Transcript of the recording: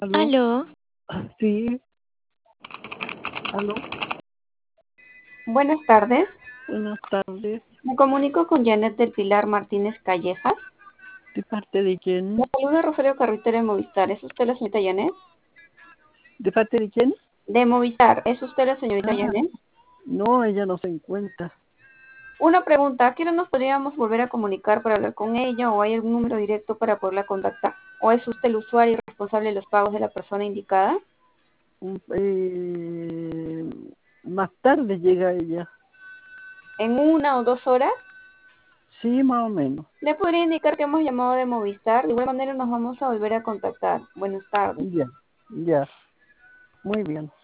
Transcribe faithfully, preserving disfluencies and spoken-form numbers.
¿Aló? Aló, Sí, aló. Buenas tardes. Buenas tardes. Me comunico con Janet del Pilar Martínez Callejas. ¿De parte de Me quién? saluda Rosario Carretera de Movistar. ¿Es usted la señorita Janet? ¿De parte de quién? De Movistar. ¿Es usted la señorita Ah, Janet? no, ella no se encuentra. Una pregunta. ¿A qué hora nos podríamos volver a comunicar para hablar con ella o hay algún número directo para poderla contactar? ¿O es usted el usuario y responsable de los pagos de la persona indicada? Un- eh, más tarde llega ella. ¿En una o dos horas? Sí, más o menos. ¿Le podría indicar que hemos llamado de Movistar? De igual manera nos vamos a volver a contactar. Buenas tardes. Ya, ya. Muy bien.